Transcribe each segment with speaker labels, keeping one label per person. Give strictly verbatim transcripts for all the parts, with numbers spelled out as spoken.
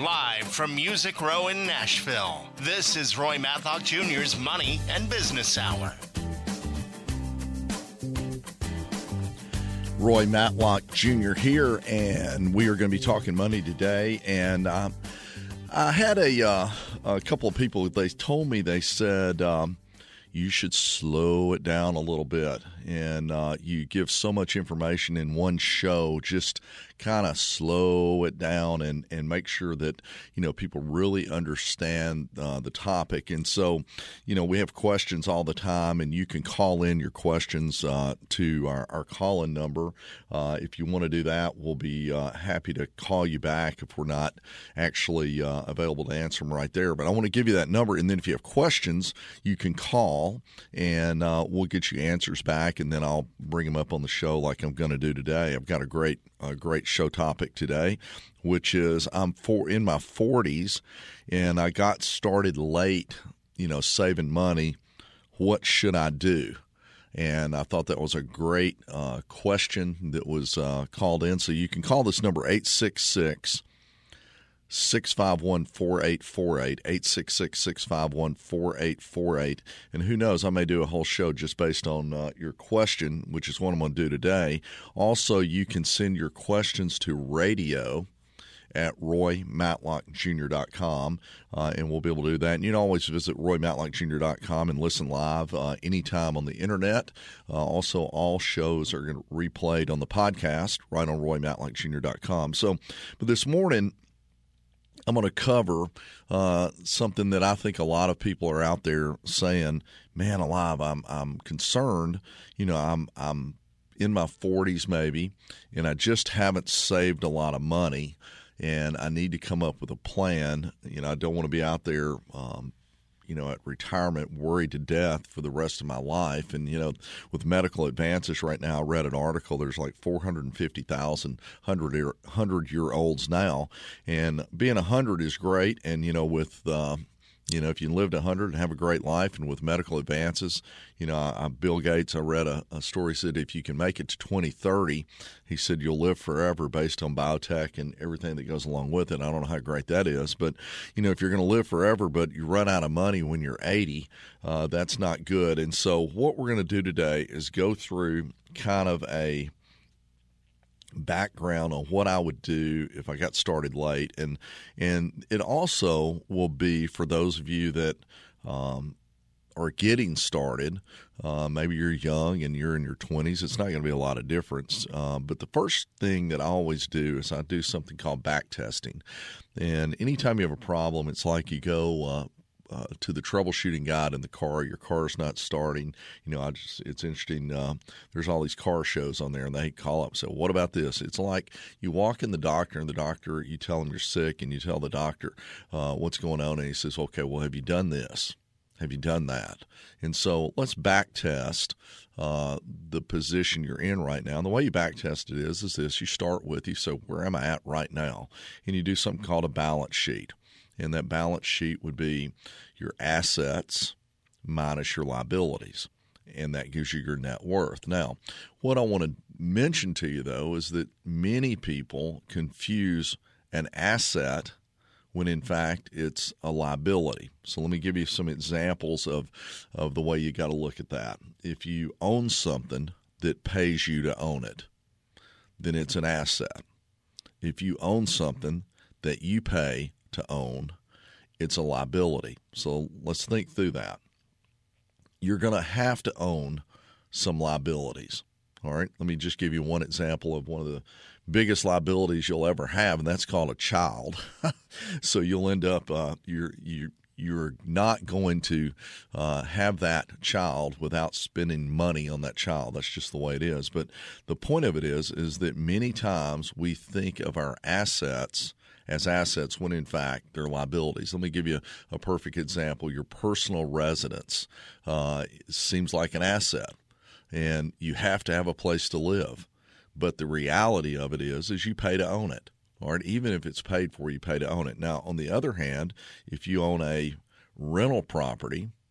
Speaker 1: Live from Music Row in Nashville, this is Roy Matlock Junior's Money and Business Hour.
Speaker 2: Roy Matlock Junior here, and we are going to be talking money today. And um, I had a, uh, a couple of people, they told me, they said, um, you should slow it down a little bit. And uh, you give so much information in one show, just kind of slow it down and, and make sure that, you know, people really understand uh, the topic. And so, you know, we have questions all the time, and you can call in your questions uh, to our, our call-in number. Uh, if you want to do that, we'll be uh, happy to call you back if we're not actually uh, available to answer them right there. But I want to give you that number, and then if you have questions, you can call, and uh, we'll get you answers back, and then I'll bring them up on the show like I'm going to do today. I've got a great, a great show topic today, which is I'm for in my forties, and I got started late, you know, saving money. What should I do? And I thought that was a great uh, question that was uh, called in. So you can call this number eight six six, six five one, four eight four eight, eight six six, six five one, four eight four eight. And who knows, I may do a whole show just based on uh, your question, which is what I'm going to do today. Also, you can send your questions to radio at roy matlock junior dot com, uh, and we'll be able to do that. And you can always visit roy matlock junior dot com and listen live uh, anytime on the internet. Uh, also, all shows are replayed on the podcast right on roy matlock junior dot com. So, but this morning, I'm going to cover uh, something that I think a lot of people are out there saying, "Man, alive, I'm I'm concerned. You know, I'm I'm in my forties maybe, and I just haven't saved a lot of money, and I need to come up with a plan. You know, I don't want to be out there, um, you know, at retirement worried to death for the rest of my life. And, you know, with medical advances right now, I read an article, there's like four hundred fifty thousand hundred-year-olds now. And being one hundred is great. And, you know, with, uh, you know, if you lived one hundred and have a great life, and with medical advances, you know, I, I, Bill Gates, I read a, a story, said if you can make it to twenty thirty, he said you'll live forever based on biotech and everything that goes along with it. I don't know how great that is, but, you know, if you're going to live forever but you run out of money when you're eighty, uh, that's not good. And so what we're going to do today is go through kind of a background on what I would do if I got started late, and and it also will be for those of you that um, are getting started. Uh, maybe you're young and you're in your twenties. It's not going to be a lot of difference. Uh, but the first thing that I always do is I do something called back testing. And anytime you have a problem, it's like you go uh, Uh, to the troubleshooting guide in the car. Your car's not starting. You know, I just, it's interesting. Uh, there's all these car shows on there, and they call up and say, what about this? It's like you walk in the doctor, and the doctor, you tell him you're sick, and you tell the doctor uh, what's going on, and he says, okay, well, have you done this? Have you done that? And so let's back test uh, the position you're in right now. And the way you back test it is, is this. You start with, you say, where am I at right now? And you do something called a balance sheet. And that balance sheet would be your assets minus your liabilities, and that gives you your net worth. Now, what I want to mention to you, though, is that many people confuse an asset when, in fact, it's a liability. So let me give you some examples of, of the way you got to look at that. If you own something that pays you to own it, then it's an asset. If you own something that you pay to own, it's a liability. So let's think through that. You're going to have to own some liabilities. All right, let me just give you one example of one of the biggest liabilities you'll ever have, and that's called a child. So you'll end up uh, you're you you're not going to uh, have that child without spending money on that child. That's just the way it is. But the point of it is is that many times we think of our assets as assets when, in fact, they're liabilities. Let me give you a, a perfect example. Your personal residence uh, seems like an asset, and you have to have a place to live. But the reality of it is, is you pay to own it. All right, even if it's paid for, you pay to own it. Now, on the other hand, if you own a rental property,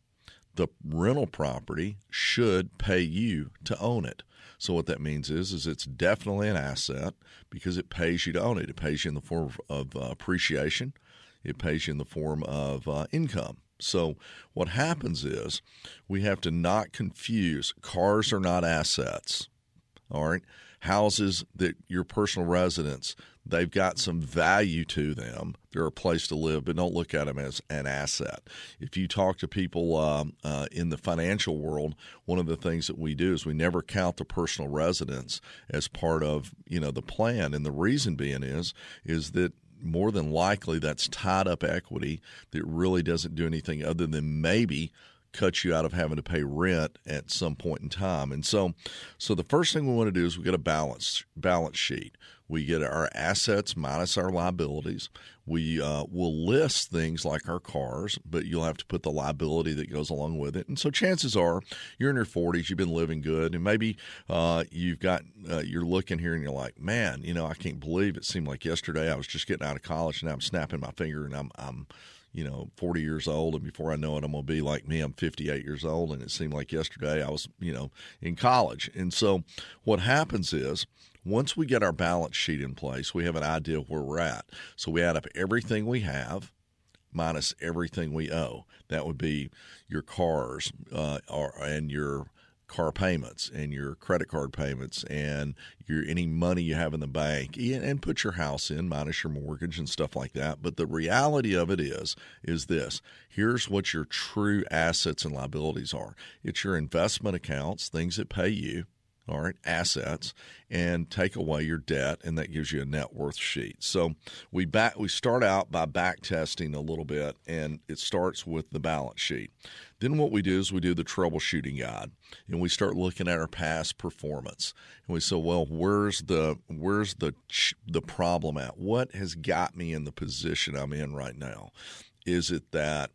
Speaker 2: the rental property should pay you to own it. So what that means is, is it's definitely an asset because it pays you to own it. It pays you in the form of, of uh, appreciation. It pays you in the form of uh, income. So what happens is we have to not confuse. Cars are not assets. All right. Houses, that your personal residence, they've got some value to them. They're a place to live, but don't look at them as an asset. If you talk to people um, uh, in the financial world, one of the things that we do is we never count the personal residence as part of, you know, the plan. And the reason being is, is that more than likely that's tied up equity that really doesn't do anything other than maybe cut you out of having to pay rent at some point in time. And so so the first thing we want to do is we get a balance balance sheet. We get our assets minus our liabilities. We uh, will list things like our cars, but you'll have to put the liability that goes along with it. And so chances are you're in your forties, you've been living good, and maybe uh, you've got uh, you're looking here and you're like, man, you know, I can't believe it seemed like yesterday I was just getting out of college and now I'm snapping my finger and I'm I'm you know, forty years old, and before I know it, I'm going to be like me. I'm fifty-eight years old, and it seemed like yesterday I was, you know, in college. And so what happens is once we get our balance sheet in place, we have an idea of where we're at. So we add up everything we have minus everything we owe. That would be your cars uh, or, and your car payments and your credit card payments and your any money you have in the bank, and put your house in minus your mortgage and stuff like that. But the reality of it is, is this. Here's what your true assets and liabilities are. It's your investment accounts, things that pay you, all right, assets, and take away your debt, and that gives you a net worth sheet. So we back we start out by back testing a little bit, and it starts with the balance sheet. Then what we do is we do the troubleshooting guide, and we start looking at our past performance. And we say, well, where's the where's the the problem at? What has got me in the position I'm in right now? Is it that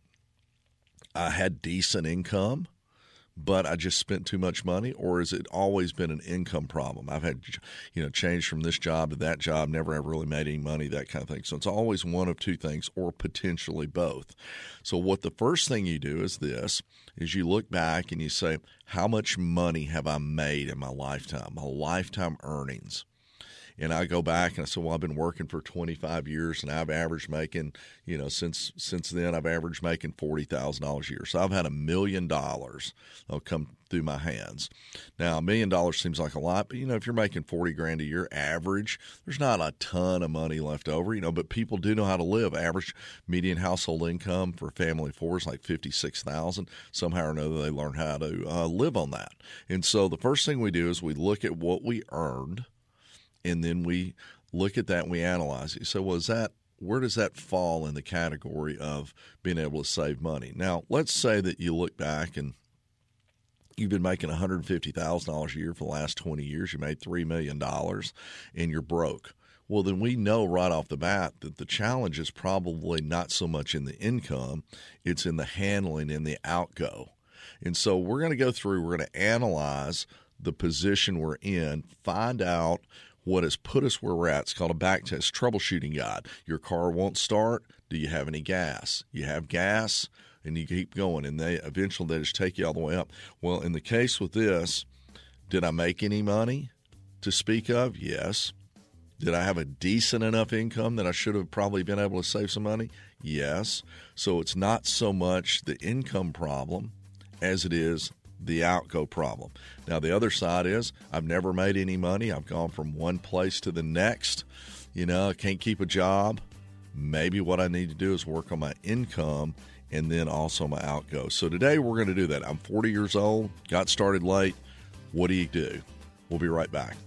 Speaker 2: I had decent income, but I just spent too much money, or has it always been an income problem? I've had, you know, change from this job to that job, never ever really made any money, that kind of thing. So it's always one of two things, or potentially both. So what the first thing you do is this, is you look back and you say, how much money have I made in my lifetime, my lifetime earnings? And I go back and I say, well, I've been working for twenty-five years, and I've averaged making, you know, since since then, I've averaged making forty thousand dollars a year. So I've had a million dollars come through my hands. Now, a million dollars seems like a lot, but, you know, if you're making forty grand a year average, there's not a ton of money left over, you know, but people do know how to live. Average median household income for a family of four is like fifty-six thousand dollars. Somehow or another, they learn how to uh, live on that. And so the first thing we do is we look at what we earned, and then we look at that and we analyze it. So, well, is that, where does that fall in the category of being able to save money? Now, let's say that you look back and you've been making one hundred fifty thousand dollars a year for the last twenty years. You made three million dollars and you're broke. Well, then we know right off the bat that the challenge is probably not so much in the income, it's in the handling and the outgo. And so we're going to go through, we're going to analyze the position we're in, find out what has put us where we're at. It's called a back test troubleshooting guide. Your car won't start. Do you have any gas? You have gas, and you keep going, and they eventually they just take you all the way up. Well, in the case with this, did I make any money to speak of? Yes. Did I have a decent enough income that I should have probably been able to save some money? Yes. So it's not so much the income problem as it is the outgo problem. Now, the other side is I've never made any money. I've gone from one place to the next. You know, I can't keep a job. Maybe what I need to do is work on my income and then also my outgo. So today we're going to do that. I'm forty years old, got started late. What do you do? We'll be right back.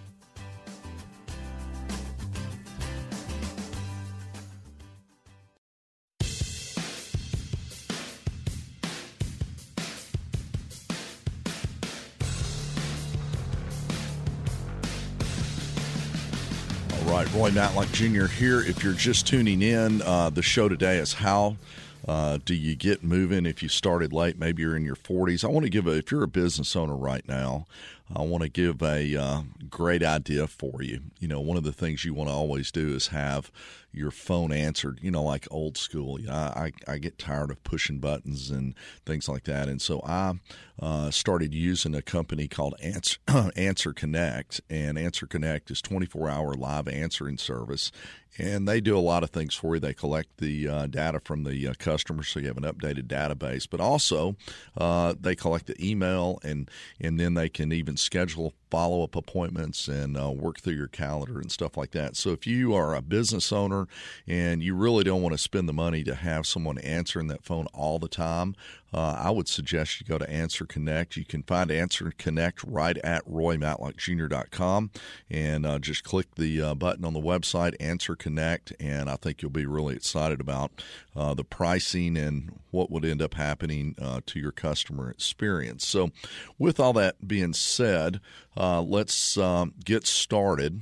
Speaker 2: Right, Roy Matlock Junior here. If you're just tuning in, uh, the show today is how uh, do you get moving if you started late? Maybe you're in your forties. I want to give a, if you're a business owner right now, I want to give a uh, great idea for you. You know, one of the things you want to always do is have your phone answered, you know, like old school. You know, I, I get tired of pushing buttons and things like that. And so I uh, started using a company called Answer, Answer Connect, and Answer Connect is twenty-four hour live answering service. And they do a lot of things for you. They collect the uh, data from the uh, customer, so you have an updated database. But also, uh, they collect the email, and and then they can even schedule follow-up appointments and uh, work through your calendar and stuff like that. So if you are a business owner and you really don't want to spend the money to have someone answering that phone all the time, uh, I would suggest you go to Answer Connect. You can find Answer Connect right at roy matlock junior dot com, and uh, just click the uh, button on the website, Answer Connect, and I think you'll be really excited about uh, the pricing and what would end up happening uh, to your customer experience. So with all that being said, uh, let's um, get started.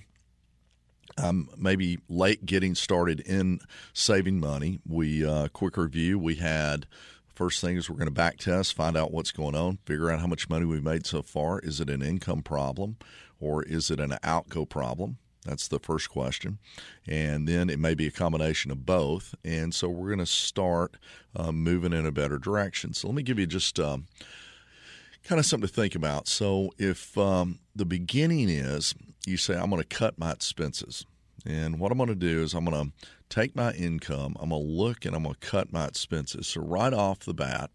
Speaker 2: I'm maybe late getting started in saving money. We uh, quick review. We had first thing is we're going to back test, find out what's going on, figure out how much money we've made so far. Is it an income problem or is it an outgo problem? That's the first question. And then it may be a combination of both. And so we're going to start uh, moving in a better direction. So let me give you just um, kind of something to think about. So if um, the beginning is you say, I'm going to cut my expenses. And what I'm going to do is I'm going to take my income, I'm going to look and I'm going to cut my expenses. So right off the bat,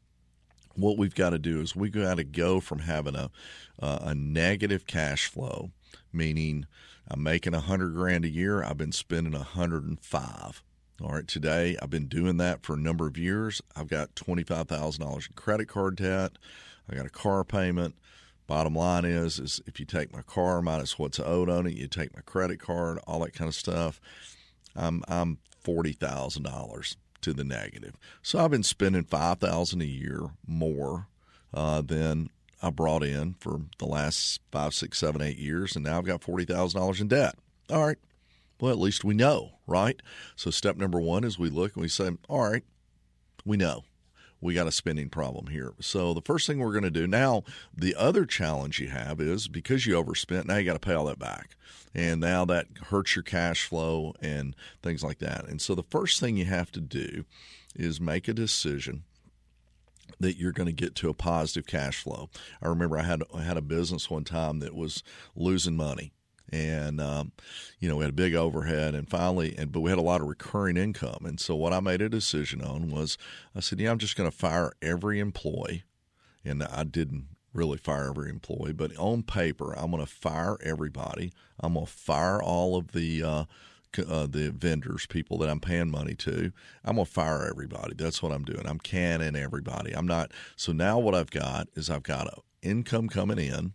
Speaker 2: what we've got to do is we got to go from having a, uh, a negative cash flow, meaning I'm making a hundred grand a year. I've been spending a hundred and five. All right. Today, I've been doing that for a number of years. I've got twenty-five thousand dollars in credit card debt. I got a car payment. Bottom line is, is if you take my car minus what's owed on it, you take my credit card, all that kind of stuff, I'm I'm forty thousand dollars to the negative. So I've been spending five thousand dollars a year more uh, than I brought in for the last five, six, seven, eight years, and now I've got forty thousand dollars in debt. All right. Well, at least we know, right? So step number one is we look and we say, all right, we know. We got a spending problem here. So the first thing we're going to do now, the other challenge you have is because you overspent, now you got to pay all that back. And now that hurts your cash flow and things like that. And so the first thing you have to do is make a decision that you're going to get to a positive cash flow. I remember I had I had a business one time that was losing money. And, um, you know, we had a big overhead and finally, and but we had a lot of recurring income. And so what I made a decision on was I said, yeah, I'm just going to fire every employee. And I didn't really fire every employee, but on paper, I'm going to fire everybody. I'm going to fire all of the uh, uh, the vendors, people that I'm paying money to. I'm going to fire everybody. That's what I'm doing. I'm canning everybody. I'm not. So now what I've got is I've got a income coming in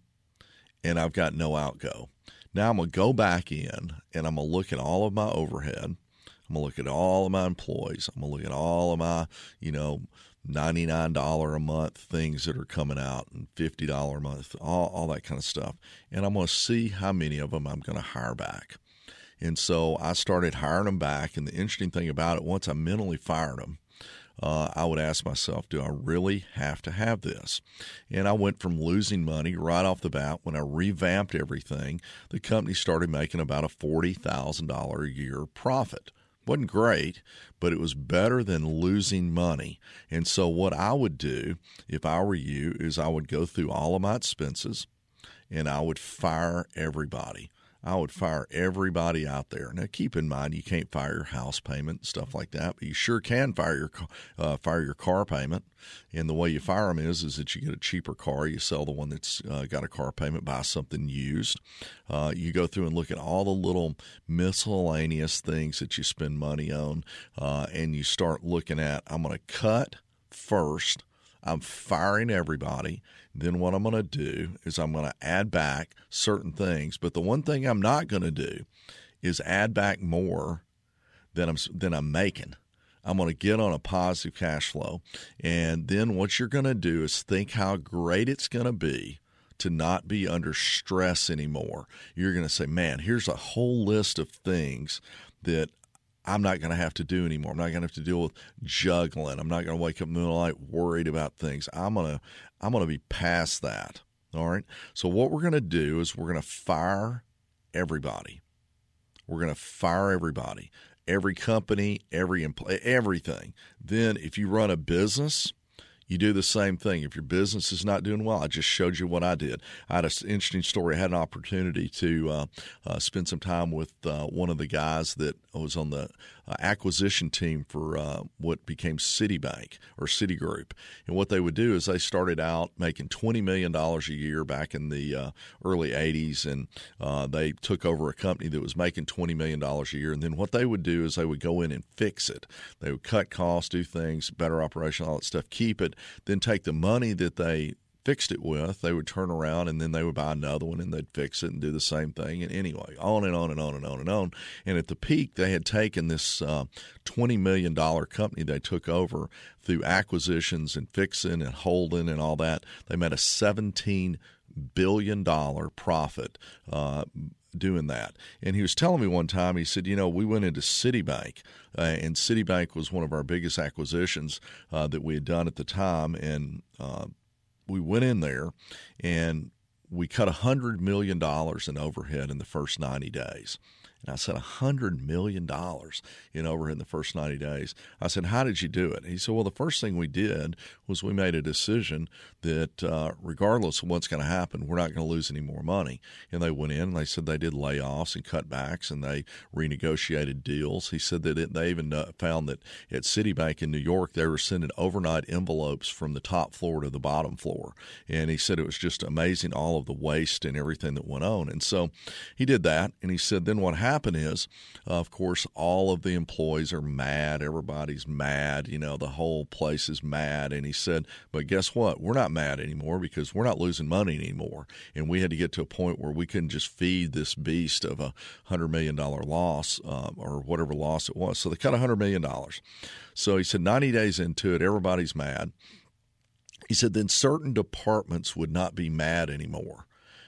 Speaker 2: and I've got no outgo. Now I'm going to go back in and I'm going to look at all of my overhead. I'm going to look at all of my employees. I'm going to look at all of my, you know, ninety-nine dollars a month things that are coming out and fifty dollars a month, all, all that kind of stuff. And I'm going to see how many of them I'm going to hire back. And so I started hiring them back. And the interesting thing about it, once I mentally fired them, Uh, I would ask myself, do I really have to have this? And I went from losing money right off the bat. When I revamped everything, the company started making about a forty thousand dollars a year profit. Wasn't great, but it was better than losing money. And so what I would do if I were you is I would go through all of my expenses and I would fire everybody. I would fire everybody out there. Now, keep in mind, you can't fire your house payment, stuff like that, but you sure can fire your uh, fire your car payment. And the way you fire them is, is that you get a cheaper car. You sell the one that's uh, got a car payment, buy something used. Uh, you go through and look at all the little miscellaneous things that you spend money on, uh, and you start looking at, I'm going to cut first. I'm firing everybody. Then what I'm going to do is I'm going to add back certain things. But the one thing I'm not going to do is add back more than I'm than I'm making. I'm going to get on a positive cash flow. And then what you're going to do is think how great it's going to be to not be under stress anymore. You're going to say, man, here's a whole list of things that I'm not going to have to do anymore. I'm not going to have to deal with juggling. I'm not going to wake up in the middle of the night worried about things. I'm going to I'm going to be past that. All right. So what we're going to do is we're going to fire everybody. We're going to fire everybody. every company, every empl- everything. Then if you run a business, you do the same thing. If your business is not doing well, I just showed you what I did. I had an interesting story. I had an opportunity to uh, uh, spend some time with uh, one of the guys that was on the uh, acquisition team for uh, what became Citibank or Citigroup. And what they would do is they started out making twenty million dollars a year back in the uh, early eighties, and uh, they took over a company that was making twenty million dollars a year. And then what they would do is they would go in and fix it. They would cut costs, do things, better operation, all that stuff, keep it, then take the money that they fixed it with, they would turn around and then they would buy another one and they'd fix it and do the same thing. And anyway, on and on and on and on and on. And at the peak, they had taken this uh, twenty million dollars company they took over through acquisitions and fixing and holding and all that. They made a seventeen billion dollars profit uh, doing that. And he was telling me one time, he said, you know, we went into Citibank, uh, and Citibank was one of our biggest acquisitions uh, that we had done at the time. And uh, we went in there and we cut one hundred million dollars in overhead in the first ninety days. And I said, one hundred million dollars in overhead in the first ninety days. I said, how did you do it? He said, well, the first thing we did was we made a decision that uh, regardless of what's going to happen, we're not going to lose any more money. And they went in and they said they did layoffs and cutbacks and they renegotiated deals. He said that it, they even found that at Citibank in New York, they were sending overnight envelopes from the top floor to the bottom floor. And he said it was just amazing, all of the waste and everything that went on. And so he did that. And he said then what happened happen is, uh, of course, all of the employees are mad. Everybody's mad. You know, the whole place is mad. And he said, but guess what? We're not mad anymore because we're not losing money anymore. And we had to get to a point where we couldn't just feed this beast of a one hundred million dollars loss um, or whatever loss it was. So they cut one hundred million dollars. So he said ninety days into it, everybody's mad. He said then certain departments would not be mad anymore.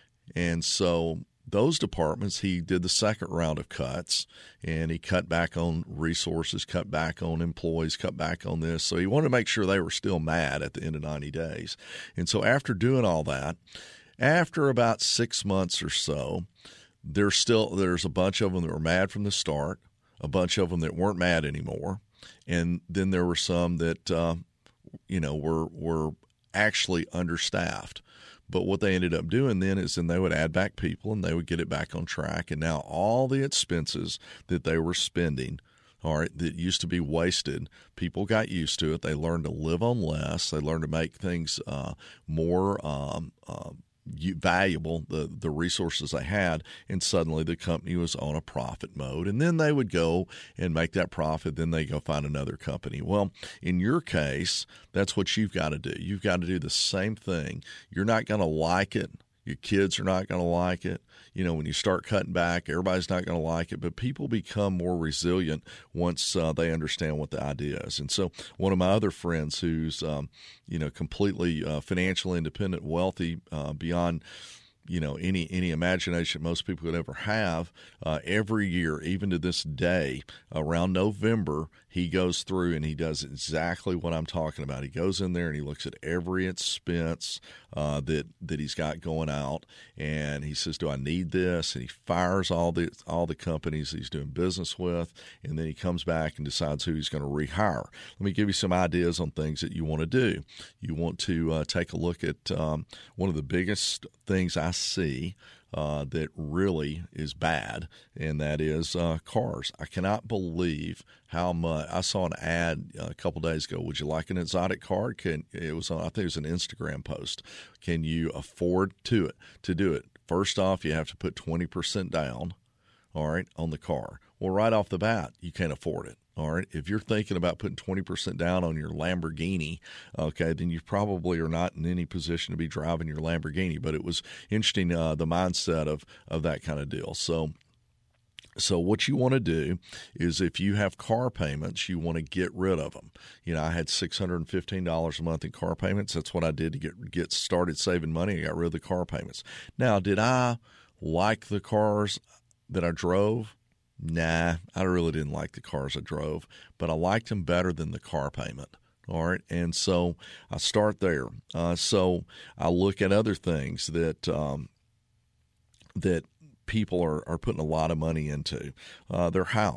Speaker 2: And so those departments, he did the second round of cuts, and he cut back on resources, cut back on employees, cut back on this. So he wanted to make sure they were still mad at the end of ninety days. And so after doing all that, after about six months or so, there's still there's a bunch of them that were mad from the start, a bunch of them that weren't mad anymore, and then there were some that uh, you know were were actually understaffed. But what they ended up doing then is then they would add back people and they would get it back on track. And now all the expenses that they were spending, all right, that used to be wasted, people got used to it. They learned to live on less. They learned to make things uh, more um, uh, valuable, the, the resources they had, and suddenly the company was on a profit mode. And then they would go and make that profit. Then they go find another company. Well, in your case, that's what you've got to do. You've got to do the same thing. You're not going to like it. Your kids are not going to like it. You know, when you start cutting back, everybody's not going to like it. But people become more resilient once uh, they understand what the idea is. And so one of my other friends who's, um, you know, completely uh, financially independent, wealthy uh, beyond you know, any any imagination most people could ever have. Uh, every year, even to this day, around November, he goes through and he does exactly what I'm talking about. He goes in there and he looks at every expense uh, that that he's got going out, and he says, "Do I need this?" And he fires all the all the companies he's doing business with, and then he comes back and decides who he's going to rehire. Let me give you some ideas on things that you want to do. You want to uh, take a look at um, one of the biggest things I see uh, that really is bad, and that is uh, cars. I cannot believe how much. I saw an ad a couple days ago. Would you like an exotic car? Can it was on, I think it was an Instagram post. Can you afford to it to do it? First off, you have to put twenty percent down, all right, on the car. Well, right off the bat, you can't afford it. All right. If you're thinking about putting twenty percent down on your Lamborghini, okay, then you probably are not in any position to be driving your Lamborghini. But it was interesting, uh, the mindset of, of that kind of deal. So, so what you want to do is if you have car payments, you want to get rid of them. You know, I had six hundred fifteen dollars a month in car payments. That's what I did to get, get started saving money. I got rid of the car payments. Now, did I like the cars that I drove? Nah, I really didn't like the cars I drove, but I liked them better than the car payment. All right, and so I start there. Uh, so I look at other things that um, that people are, are putting a lot of money into. Uh, their house.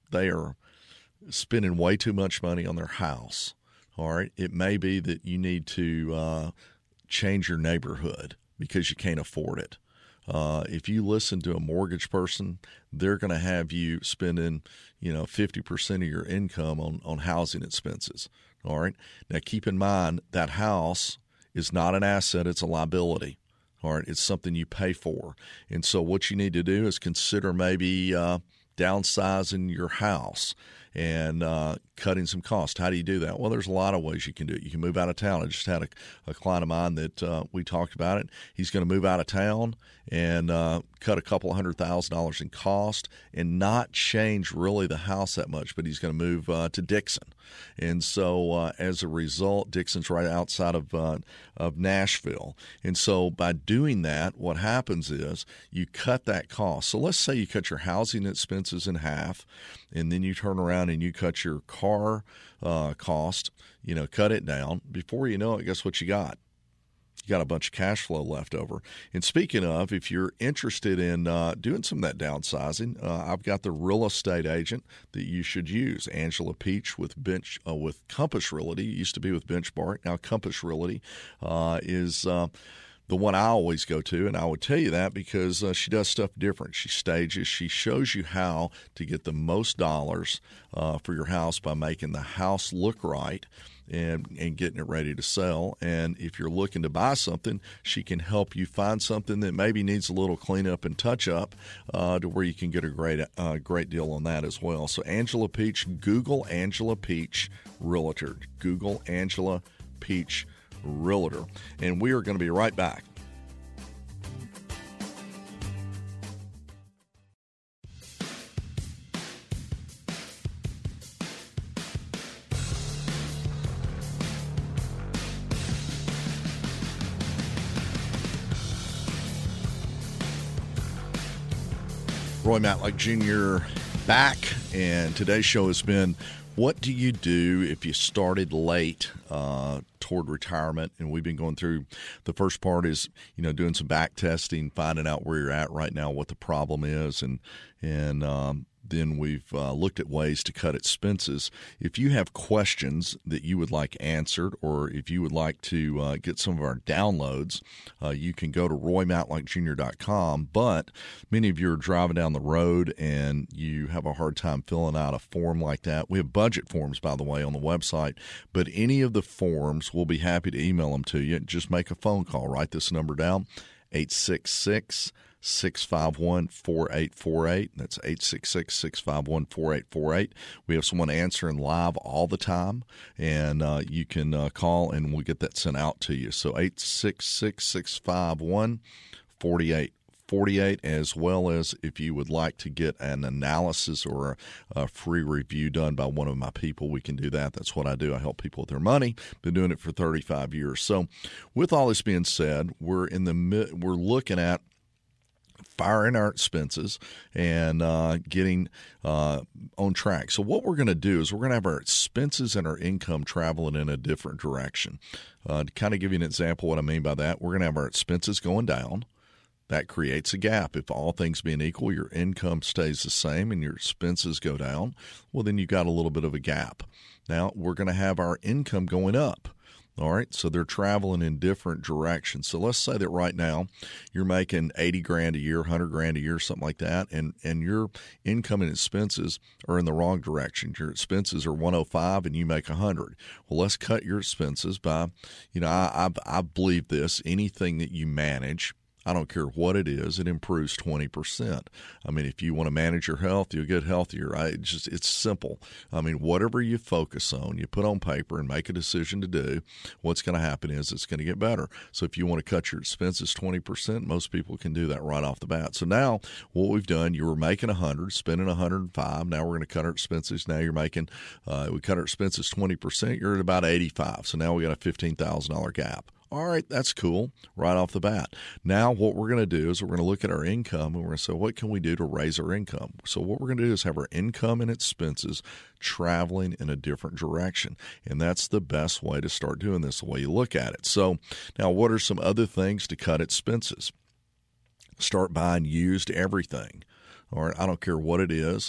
Speaker 2: they are spending way too much money on their house. All right, it may be that you need to uh, change your neighborhood because you can't afford it. Uh, if you listen to a mortgage person, they're going to have you spending, you know, fifty percent of your income on, on housing expenses. All right. Now, keep in mind that house is not an asset. It's a liability. All right. It's something you pay for. And so what you need to do is consider maybe uh, downsizing your house and uh, cutting some costs. How do you do that? Well, there's a lot of ways you can do it. You can move out of town. I just had a, a client of mine that uh, we talked about it. He's going to move out of town and uh, cut a couple of hundred thousand dollars in cost and not change really the house that much, but he's going to move uh, to Dixon. And so uh, as a result, Dixon's right outside of uh, of Nashville. And so by doing that, what happens is you cut that cost. So let's say you cut your housing expenses in half, and then you turn around and you cut your car uh, cost, you know, cut it down. Before you know it, guess what you got? You got a bunch of cash flow left over. And speaking of, if you're interested in uh, doing some of that downsizing, uh, I've got the real estate agent that you should use, Angela Peach with Bench uh, with Compass Realty. It used to be with Benchmark. Now Compass Realty uh, is uh, the one I always go to, and I would tell you that because uh, she does stuff different. She stages. She shows you how to get the most dollars uh, for your house by making the house look right and and getting it ready to sell. And if you're looking to buy something, she can help you find something that maybe needs a little cleanup and touch up uh, to where you can get a great uh, great deal on that as well. So Angela Peach, Google Angela Peach Realtor. Google Angela Peach Realtor. And we are going to be right back. Roy Matlock Junior back, and today's show has been, what do you do if you started late uh, toward retirement? And we've been going through, the first part is, you know, doing some back testing, finding out where you're at right now, what the problem is, and and um, then we've uh, looked at ways to cut expenses. If you have questions that you would like answered, or if you would like to uh, get some of our downloads, uh, you can go to roy matlock junior dot com. But many of you are driving down the road and you have a hard time filling out a form like that. We have budget forms, by the way, on the website, but any of the forms, we'll be happy to email them to you. Just make a phone call. Write this number down, eight six six, six five one, four eight four eight. That's eight six six, six five one, four eight four eight. We have someone answering live all the time, and uh, you can uh, call and we'll get that sent out to you. So eight six six, six five one, four eight four eight, as well as if you would like to get an analysis or a, a free review done by one of my people, we can do that. That's what I do. I help people with their money. Been doing it for thirty-five years. So with all this being said, we're in the we're looking at firing our expenses and uh, getting uh, on track. So what we're going to do is we're going to have our expenses and our income traveling in a different direction. Uh, to kind of give you an example of what I mean by that, we're going to have our expenses going down. That creates a gap. If all things being equal, your income stays the same and your expenses go down, well, then you got a little bit of a gap. Now, we're going to have our income going up. All right, so they're traveling in different directions. So let's say that right now you're making eighty grand a year, one hundred grand a year, something like that, and, and your income and expenses are in the wrong direction. Your expenses are one oh five and you make one hundred. Well, let's cut your expenses by, you know, I, I, I believe this, anything that you manage, I don't care what it is, it improves twenty percent. I mean, if you want to manage your health, you'll get healthier. Right? It's just, it's simple. I mean, whatever you focus on, you put on paper and make a decision to do, what's going to happen is it's going to get better. So if you want to cut your expenses twenty percent, most people can do that right off the bat. So now what we've done, you were making one hundred, spending one hundred five. Now we're going to cut our expenses. Now you're making, uh, we cut our expenses twenty percent. You're at about eighty-five. So now we got a fifteen thousand dollars gap. All right, that's cool right off the bat. Now what we're going to do is we're going to look at our income and we're going to say, what can we do to raise our income? So what we're going to do is have our income and expenses traveling in a different direction. And that's the best way to start doing this, the way you look at it. So now what are some other things to cut expenses? Start buying used everything. All right, I don't care what it is.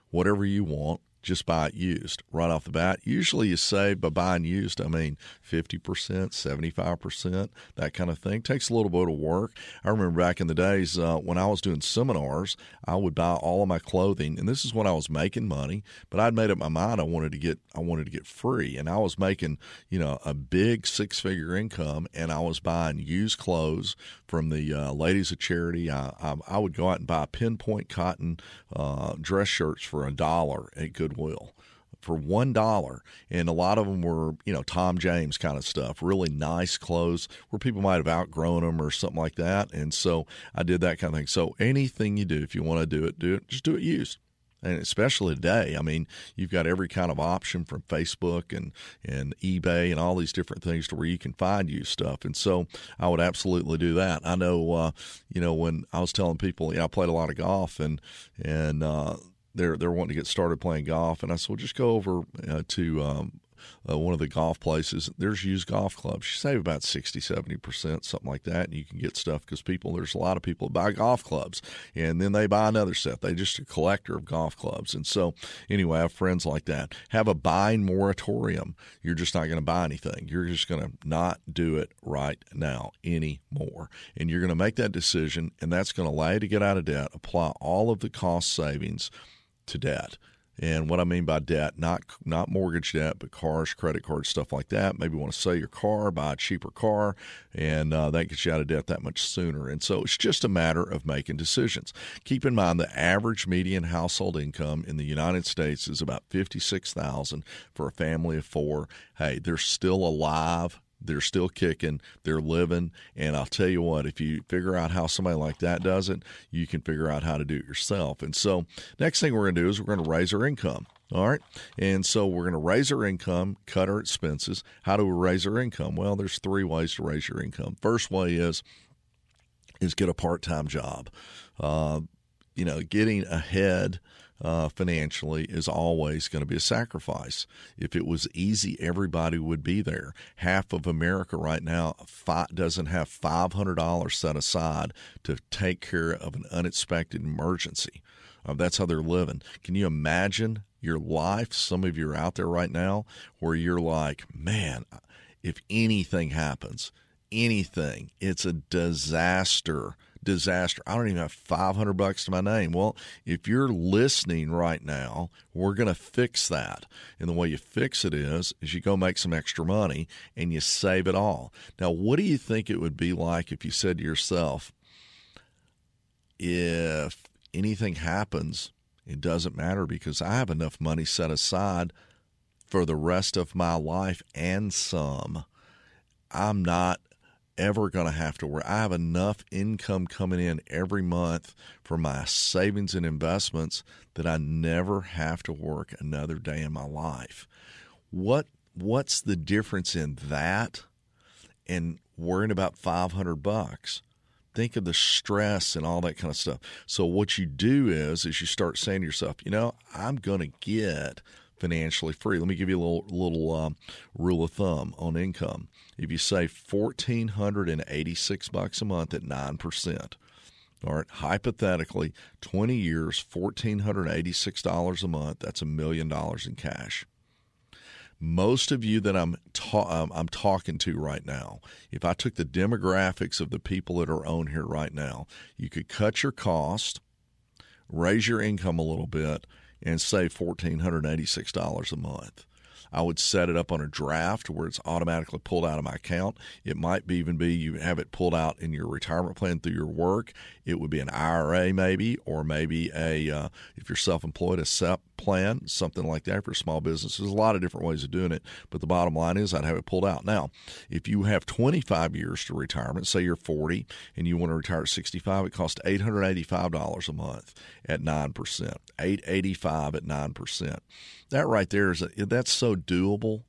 Speaker 2: whatever you want. Just buy it used right off the bat. Usually you save by buying used, I mean, fifty percent, seventy-five percent, that kind of thing. Takes a little bit of work. I remember back in the days uh, when I was doing seminars, I would buy all of my clothing, and this is when I was making money, but I'd made up my mind I wanted to get I wanted to get free, and I was making, you know, a big six-figure income, and I was buying used clothes from the uh, Ladies of Charity. I, I, I would go out and buy pinpoint cotton uh, dress shirts for a dollar at Goodwill. For one dollar, and a lot of them were, you know, Tom James kind of stuff, really nice clothes where people might have outgrown them or something like that. And so I did that kind of thing. So anything you do, if you want to do it, do it. Just do it used. And especially today, I mean, you've got every kind of option from Facebook and, and eBay and all these different things to where you can find used stuff. And so I would absolutely do that. I know, uh, you know, when I was telling people, you know, I played a lot of golf, and and uh, they're they're wanting to get started playing golf, and I said, well, just go over uh, to um, uh, one of the golf places. There's used golf clubs. You save about sixty, seventy percent, something like that, and you can get stuff because people, there's a lot of people that buy golf clubs, and then they buy another set. They're just a collector of golf clubs. And so anyway, I have friends like that. Have a buying moratorium. You're just not going to buy anything. You're just going to not do it right now anymore. And you're going to make that decision, and that's going to allow you to get out of debt, apply all of the cost savings to debt. And what I mean by debt, not not mortgage debt, but cars, credit cards, stuff like that. Maybe you want to sell your car, buy a cheaper car, and uh, that gets you out of debt that much sooner. And so it's just a matter of making decisions. Keep in mind the average median household income in the United States is about fifty-six thousand dollars for a family of four. Hey, they're still alive. They're still kicking, they're living, and I'll tell you what, if you figure out how somebody like that does it, you can figure out how to do it yourself. And so next thing we're going to do is we're going to raise our income, all right? And so we're going to raise our income, cut our expenses. How do we raise our income? Well, there's three ways to raise your income. First way is, is get a part-time job. Uh, you know, getting ahead Uh, financially is always going to be a sacrifice. If it was easy, everybody would be there. Half of America right now fi- doesn't have five hundred dollars set aside to take care of an unexpected emergency. Uh, that's how they're living. Can you imagine your life? Some of you are out there right now where you're like, man, if anything happens, anything, it's a disaster. Disaster. I don't even have five hundred bucks to my name. Well, if you're listening right now, we're going to fix that. And the way you fix it is, is you go make some extra money and you save it all. Now, what do you think it would be like if you said to yourself, if anything happens, it doesn't matter because I have enough money set aside for the rest of my life and some. I'm not ever going to have to worry. I have enough income coming in every month for my savings and investments that I never have to work another day in my life. What what's the difference in that and worrying about five hundred bucks? Think of the stress and all that kind of stuff. So what you do is, is you start saying to yourself, you know, I'm going to get financially free. Let me give you a little little um, rule of thumb on income. If you save one thousand four hundred eighty-six bucks a month at nine percent, all right, hypothetically, twenty years, one thousand four hundred eighty-six dollars a month, that's a million dollars in cash. Most of you that I'm ta- um, I'm talking to right now, if I took the demographics of the people that are on here right now, you could cut your cost, raise your income a little bit, and save one thousand four hundred eighty-six dollars a month. I would set it up on a draft where it's automatically pulled out of my account. It might be even be you have it pulled out in your retirement plan through your work. It would be an I R A maybe, or maybe a uh, if you're self-employed, a S E P plan, something like that for small businesses. There's a lot of different ways of doing it, but the bottom line is I'd have it pulled out. Now, if you have twenty-five years to retirement, say you're forty and you want to retire at sixty-five, it costs eight hundred eighty-five dollars a month at nine percent. eight hundred eighty-five dollars at nine percent. That right there is a, that's so doable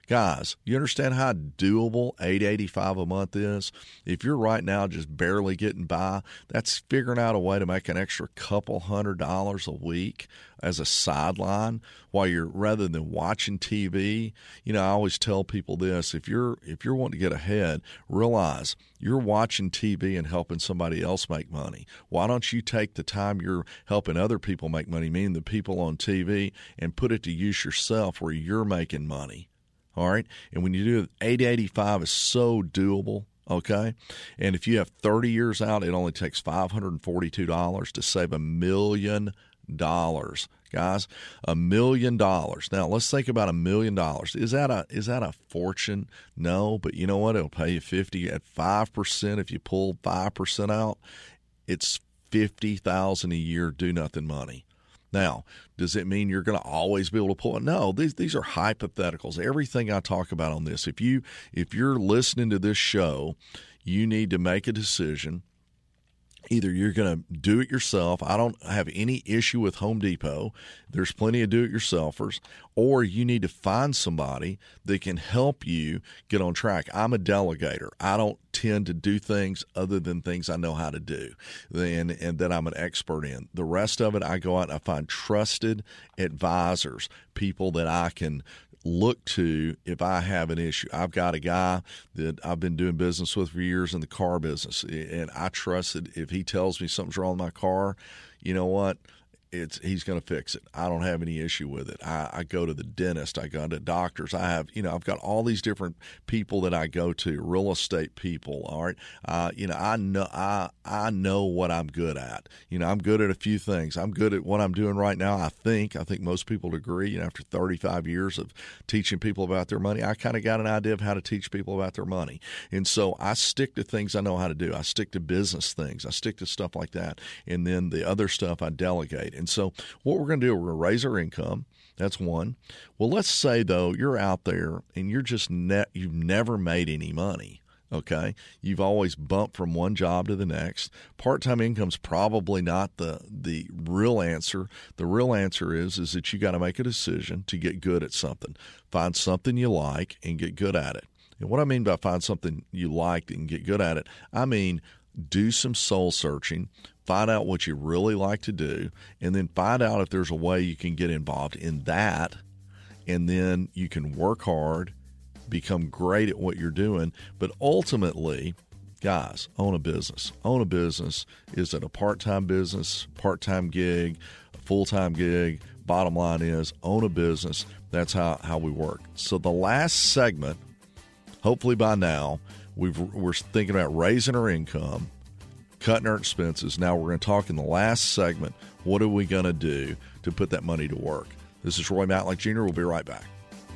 Speaker 2: Guys, you understand how doable eight eighty-five a month is? If you're right now just barely getting by, that's figuring out a way to make an extra couple hundred dollars a week as a sideline while you're, rather than watching T V. You know, I always tell people this: if you're if you're wanting to get ahead, realize you're watching T V and helping somebody else make money. Why don't you take the time you're helping other people make money, meaning the people on T V, and put it to use yourself where you're making money? All right. And when you do it, eight eighty-five is so doable. Okay. And if you have thirty years out, it only takes five hundred forty-two dollars to save a million dollars. Guys, a million dollars. Now let's think about a million dollars. Is that a is that a fortune? No, but you know what? It'll pay you fifty at five percent. If you pull five percent out, it's fifty thousand a year, do nothing money. Now, does it mean you're going to always be able to pull it? No, these these are hypotheticals. Everything I talk about on this, if you if you're listening to this show, you need to make a decision. Either you're going to do it yourself. I don't have any issue with Home Depot. There's plenty of do-it-yourselfers. Or you need to find somebody that can help you get on track. I'm a delegator. I don't tend to do things other than things I know how to do and, and that I'm an expert in. The rest of it, I go out and I find trusted advisors, people that I can look to if I have an issue. I've got a guy that I've been doing business with for years in the car business, and I trust that if he tells me something's wrong with my car, you know what? It's he's going to fix it. I don't have any issue with it. I, I go to the dentist. I go to doctors. I have, you know, I've got all these different people that I go to, real estate people. All right, uh, you know, I know I I know what I'm good at. You know, I'm good at a few things. I'm good at what I'm doing right now. I think I think most people would agree. You know, after thirty-five years of teaching people about their money, I kind of got an idea of how to teach people about their money. And so I stick to things I know how to do. I stick to business things. I stick to stuff like that. And then the other stuff I delegate. And so what we're going to do, we're going to raise our income. That's one. Well, let's say, though, you're out there and you're just ne- you've never made any money, okay? You've always bumped from one job to the next. Part-time income's probably not the the real answer. The real answer is, is that you got to make a decision to get good at something. Find something you like and get good at it. And what I mean by find something you like and get good at it, I mean do some soul searching. Find out what you really like to do, and then find out if there's a way you can get involved in that, and then you can work hard, become great at what you're doing. But ultimately, guys, own a business. Own a business. Is it a part-time business, part-time gig, a full-time gig? Bottom line is own a business. That's how, how we work. So the last segment, hopefully by now, we've, we're thinking about raising our income, cutting our expenses. Now we're going to talk in the last segment, what are we going to do to put that money to work? This is Roy Matlock Junior We'll be right back.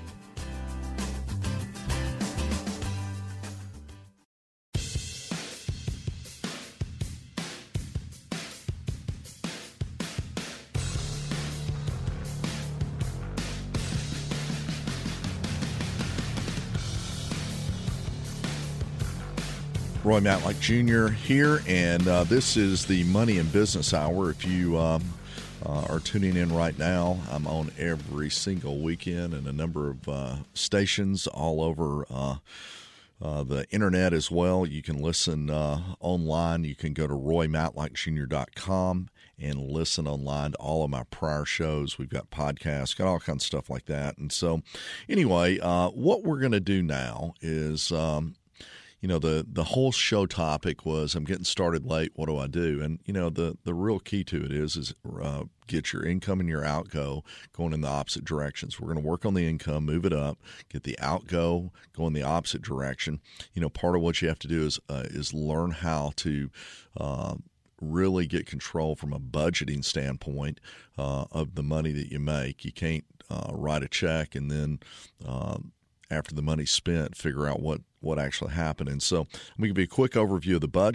Speaker 2: Roy Matlock Junior here, and uh, this is the Money and Business Hour. If you um, uh, are tuning in right now, I'm on every single weekend and a number of uh, stations all over uh, uh, the internet as well. You can listen uh, online. You can go to roy matlock junior dot com and listen online to all of my prior shows. We've got podcasts, got all kinds of stuff like that. And so anyway, uh, what we're going to do now is um, – You know, the, the whole show topic was, I'm getting started late, what do I do? And, you know, the, the real key to it is, is uh, get your income and your outgo going in the opposite directions. We're going to work on the income, move it up, get the outgo go in the opposite direction. You know, part of what you have to do is uh, is learn how to uh, really get control from a budgeting standpoint uh, of the money that you make. You can't uh, write a check and then uh, after the money's spent, figure out what, what actually happened. And so I'm going to give you a quick overview of the budget,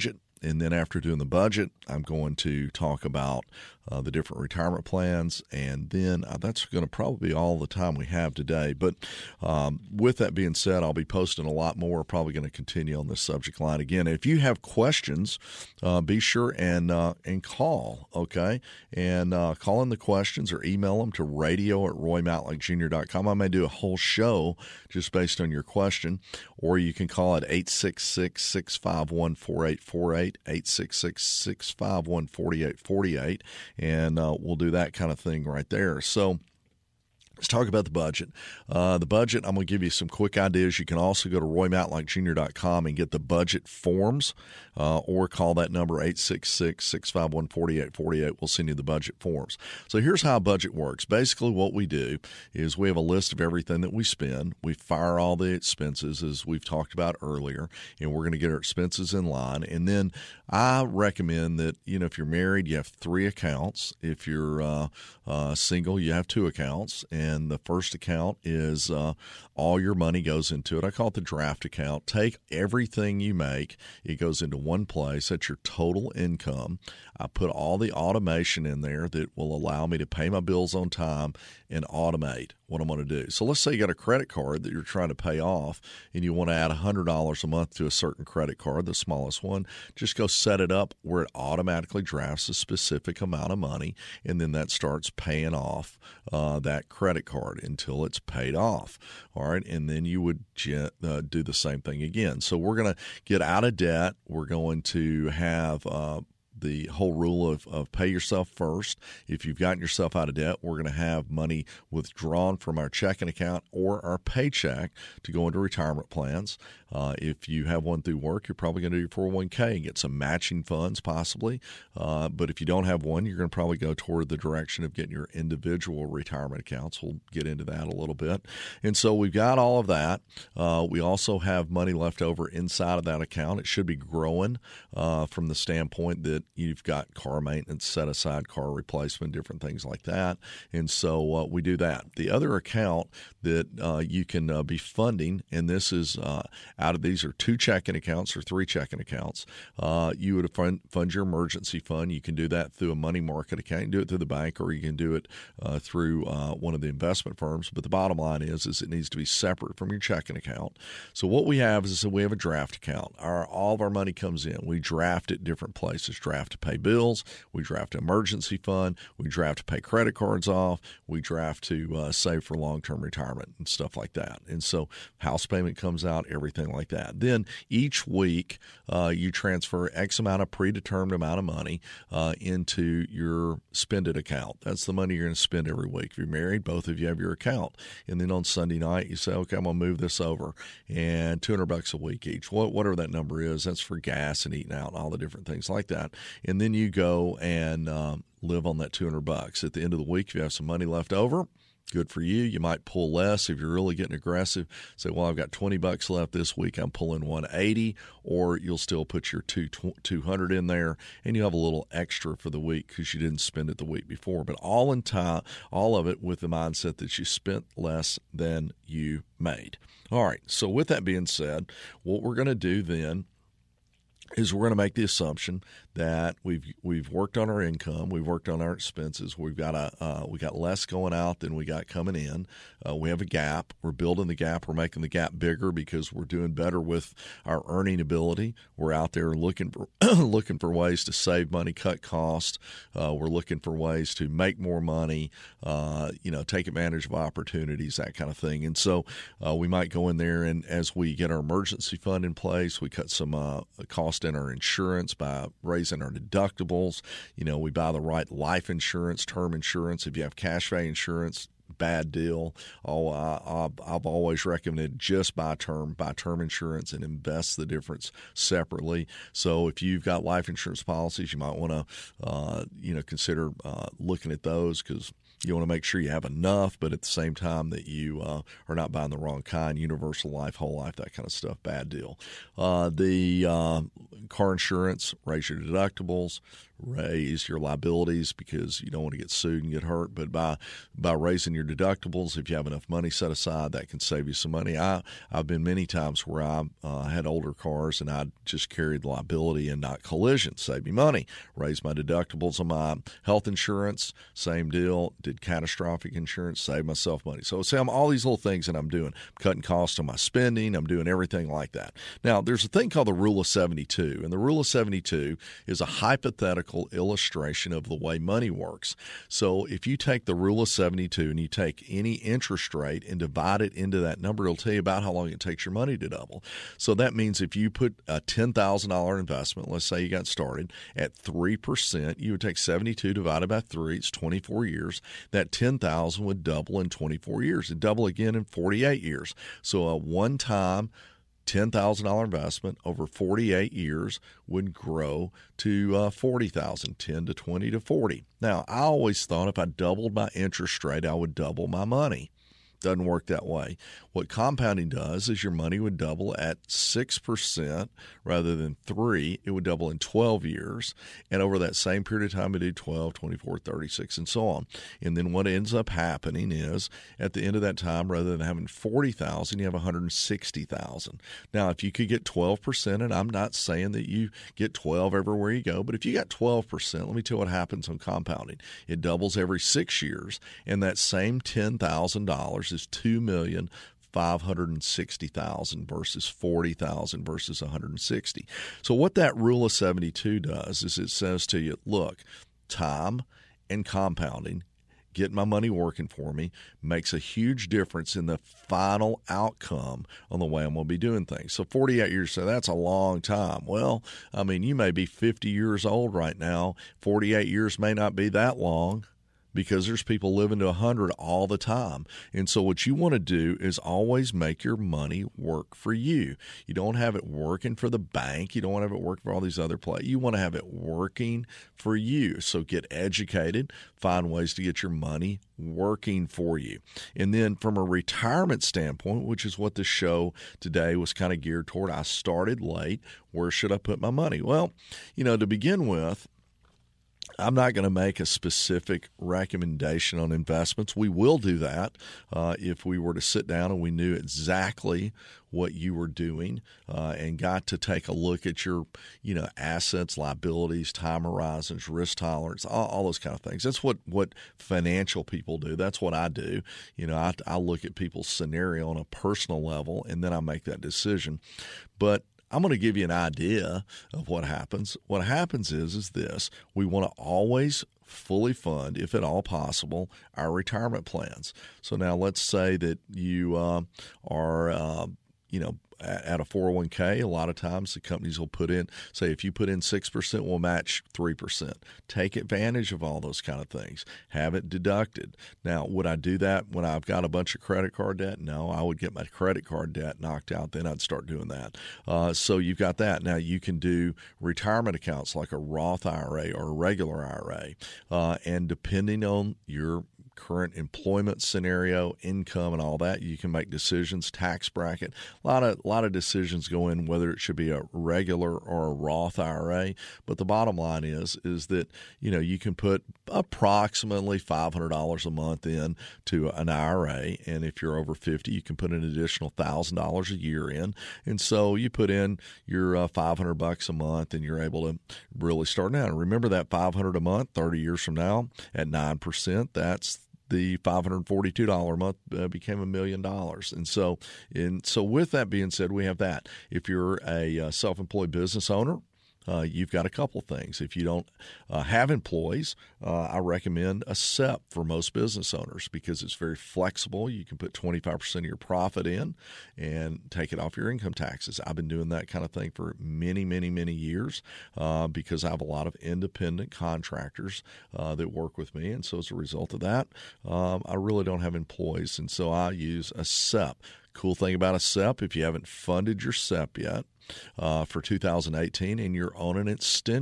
Speaker 2: And then after doing the budget, I'm going to talk about uh, the different retirement plans. And then uh, that's going to probably be all the time we have today. But um, with that being said, I'll be posting a lot more. Probably going to continue on this subject line again. If you have questions, uh, be sure and uh, and call, okay? And uh, call in the questions or email them to radio at roy matlock junior dot com. I may do a whole show just based on your question, or you can call at eight six six, six five one, four eight four eight, eight six six, six five one, four eight four eight, and uh, we'll do that kind of thing right there. So let's talk about the budget. Uh, the budget, I'm going to give you some quick ideas. You can also go to roy matlock junior dot com and get the budget forms, uh, or call that number eight six six, six five one, four eight four eight. We'll send you the budget forms. So here's how a budget works. Basically what we do is we have a list of everything that we spend. We fire all the expenses, as we've talked about earlier, and we're going to get our expenses in line. And then I recommend that, you know, if you're married, you have three accounts. If you're uh, uh, single, you have two accounts. And And the first account is uh, all your money goes into it. I call it the draft account. Take everything you make. It goes into one place. That's your total income. I put all the automation in there that will allow me to pay my bills on time and automate what I'm going to do. So let's say you got a credit card that you're trying to pay off and you want to add one hundred dollars a month to a certain credit card, the smallest one. Just go set it up where it automatically drafts a specific amount of money, and then that starts paying off uh, that credit card until it's paid off. All right, and then you would uh, do the same thing again. So we're going to get out of debt. We're going to have uh, the whole rule of, of pay yourself first. If you've gotten yourself out of debt, we're going to have money withdrawn from our checking account or our paycheck to go into retirement plans. Uh, if you have one through work, you're probably going to do your four oh one k and get some matching funds possibly. Uh, but if you don't have one, you're going to probably go toward the direction of getting your individual retirement accounts. We'll get into that a little bit. And so we've got all of that. Uh, we also have money left over inside of that account. It should be growing uh, from the standpoint that you've got car maintenance set aside, car replacement, different things like that. And so uh, we do that. The other account that uh, you can uh, be funding, and this is uh, out of these are two checking accounts or three checking accounts. Uh, you would fund, fund your emergency fund. You can do that through a money market account. You can do it through the bank, or you can do it uh, through uh, one of the investment firms. But the bottom line is, is it needs to be separate from your checking account. So what we have is, is we have a draft account. Our, all of our money comes in. We draft it different places. Draft to pay bills. We draft an emergency fund. We draft to pay credit cards off. We draft to uh, save for long-term retirement and stuff like that. And so house payment comes out, everything like that. Then each week uh, you transfer X amount of predetermined amount of money uh, into your spend it account. That's the money you're going to spend every week. If you're married, both of you have your account. And then on Sunday night, you say, okay, I'm going to move this over. And two hundred bucks a week each, whatever that number is, that's for gas and eating out and all the different things like that. And then you go and um, live on that two hundred bucks. At the end of the week, if you have some money left over, good for you. You might pull less if you're really getting aggressive. Say, well, I've got twenty bucks left this week. I'm pulling one eighty, or you'll still put your two, two hundred in there, and you have a little extra for the week because you didn't spend it the week before. But all in time, all of it with the mindset that you spent less than you made. All right. So with that being said, what we're going to do then is we're going to make the assumption that we've we've worked on our income, we've worked on our expenses, we've got a uh, we got less going out than we got coming in. Uh, we have a gap. We're building the gap. We're making the gap bigger because we're doing better with our earning ability. We're out there looking for looking for ways to save money, cut costs. Uh, we're looking for ways to make more money. Uh, you know, take advantage of opportunities, that kind of thing. And so uh, we might go in there, and as we get our emergency fund in place, we cut some uh, cost in our insurance by raising our deductibles. You know, we buy the right life insurance, term insurance. If you have cash value insurance, bad deal. Oh, I, I've always recommended just buy term, buy term insurance and invest the difference separately. So if you've got life insurance policies, you might want to, uh, you know, consider uh, looking at those, because you want to make sure you have enough, but at the same time that you uh, are not buying the wrong kind. Universal life, whole life, that kind of stuff, bad deal. Uh, the uh, car insurance, raise your deductibles, raise your liabilities because you don't want to get sued and get hurt. But by by raising your deductibles, if you have enough money set aside, that can save you some money. I, I've been many times where I uh, had older cars and I just carried liability and not collision. Save me money. Raise my deductibles on my health insurance. Same deal. Did catastrophic insurance. Save myself money. So see, I'm all these little things that I'm doing. I'm cutting costs on my spending. I'm doing everything like that. Now, there's a thing called the Rule of seventy-two. And the Rule of seventy-two is a hypothetical illustration of the way money works. So if you take the Rule of seventy-two and you take any interest rate and divide it into that number, it'll tell you about how long it takes your money to double. So that means if you put a ten thousand dollars investment, let's say you got started at three percent, you would take seventy-two divided by three, it's twenty-four years. That ten thousand would double in twenty-four years and double again in forty-eight years. So a one-time ten thousand dollars investment over forty-eight years would grow to uh, forty thousand dollars, ten to twenty to forty. Now, I always thought if I doubled my interest rate, I would double my money. Doesn't work that way. What compounding does is your money would double at six percent rather than three. It would double in twelve years. And over that same period of time, it did twelve, twenty-four, thirty-six, and so on. And then what ends up happening is at the end of that time, rather than having forty thousand, you have one hundred sixty thousand. Now, if you could get twelve percent, and I'm not saying that you get twelve everywhere you go, but if you got twelve percent, let me tell you what happens on compounding. It doubles every six years, and that same ten thousand dollars is two million five hundred sixty thousand versus forty thousand versus one hundred sixty. So what that Rule of seventy-two does is it says to you, look, time and compounding, getting my money working for me, makes a huge difference in the final outcome on the way I'm going to be doing things. So forty-eight years, so that's a long time. Well, I mean, you may be fifty years old right now. forty-eight years may not be that long, because there's people living to one hundred all the time. And so what you want to do is always make your money work for you. You don't have it working for the bank. You don't want to have it working for all these other places. You want to have it working for you. So get educated, find ways to get your money working for you. And then from a retirement standpoint, which is what the show today was kind of geared toward, I started late. Where should I put my money? Well, you know, to begin with, I'm not going to make a specific recommendation on investments. We will do that uh, if we were to sit down and we knew exactly what you were doing uh, and got to take a look at your, you know, assets, liabilities, time horizons, risk tolerance, all, all those kind of things. That's what, what financial people do. That's what I do. You know, I, I look at people's scenario on a personal level, and then I make that decision. But I'm going to give you an idea of what happens. What happens is, is this. We want to always fully fund, if at all possible, our retirement plans. So now let's say that you uh, are, uh, you know, at a four oh one k, a lot of times the companies will put in, say if you put in six percent, we'll match three percent. Take advantage of all those kind of things. Have it deducted. Now, would I do that when I've got a bunch of credit card debt? No, I would get my credit card debt knocked out. Then I'd start doing that. Uh, so you've got that. Now, you can do retirement accounts like a Roth I R A or a regular I R A. Uh, and depending on your current employment scenario, income, and all that, you can make decisions, tax bracket. A lot of a lot of decisions go in whether it should be a regular or a Roth I R A. But the bottom line is is that, you know, you can put approximately five hundred dollars a month in to an I R A, and if you're over fifty, you can put an additional one thousand dollars a year in. And so you put in your uh, five hundred bucks a month, and you're able to really start now. And remember that five hundred a month, thirty years from now, at nine percent, that's the five hundred forty-two dollars a month uh, became a million dollars. And so, and so with that being said, we have that. If you're a uh, self-employed business owner, Uh, you've got a couple things. If you don't uh, have employees, uh, I recommend a S E P for most business owners because it's very flexible. You can put twenty-five percent of your profit in and take it off your income taxes. I've been doing that kind of thing for many, many, many years uh, because I have a lot of independent contractors uh, that work with me. And so as a result of that, um, I really don't have employees. And so I use a S E P. Cool thing about a S E P, if you haven't funded your S E P yet, Uh, for two thousand eighteen and you're on an extension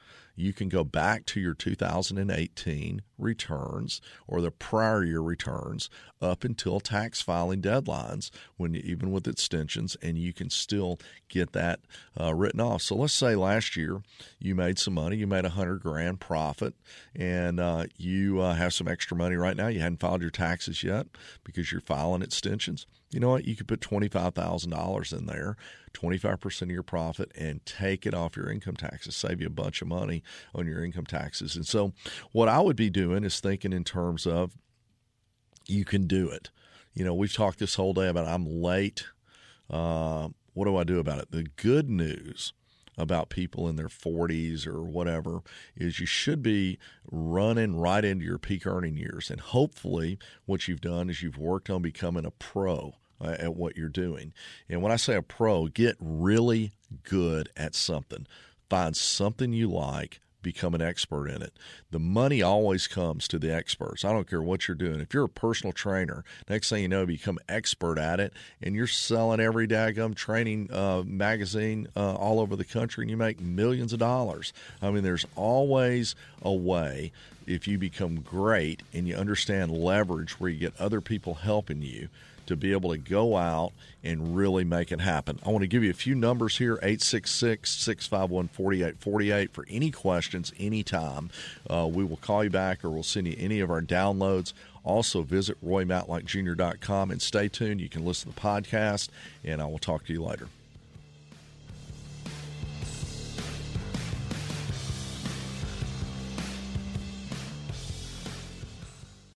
Speaker 2: you can go back to your two thousand eighteen returns or the prior year returns up until tax filing deadlines, when you, even with extensions, and you can still get that uh, written off. So let's say last year you made some money, you made a hundred grand profit, and uh, you uh, have some extra money right now. You hadn't filed your taxes yet because you're filing extensions. You know what? You could put twenty-five thousand dollars in there, twenty-five percent of your profit, and take it off your income taxes, save you a bunch of money on your income taxes. And so what I would be doing is thinking in terms of, you can do it. You know, we've talked this whole day about I'm late. Uh, what do I do about it? The good news about people in their forties or whatever is you should be running right into your peak earning years. And hopefully what you've done is you've worked on becoming a pro uh, at what you're doing. And when I say a pro, get really good at something. Find something you like. Become an expert in it. The money always comes to the experts. I don't care what you're doing. If you're a personal trainer, next thing you know, you become expert at it, and you're selling every daggum training uh, magazine uh, all over the country, and you make millions of dollars. I mean, there's always a way, if you become great and you understand leverage where you get other people helping you, to be able to go out and really make it happen. I want to give you a few numbers here, eight six six, six five one, four eight four eight for any questions anytime. Uh, we will call you back or we'll send you any of our downloads. Also, visit roy matlock junior dot com and stay tuned. You can listen to the podcast, and I will talk to you later.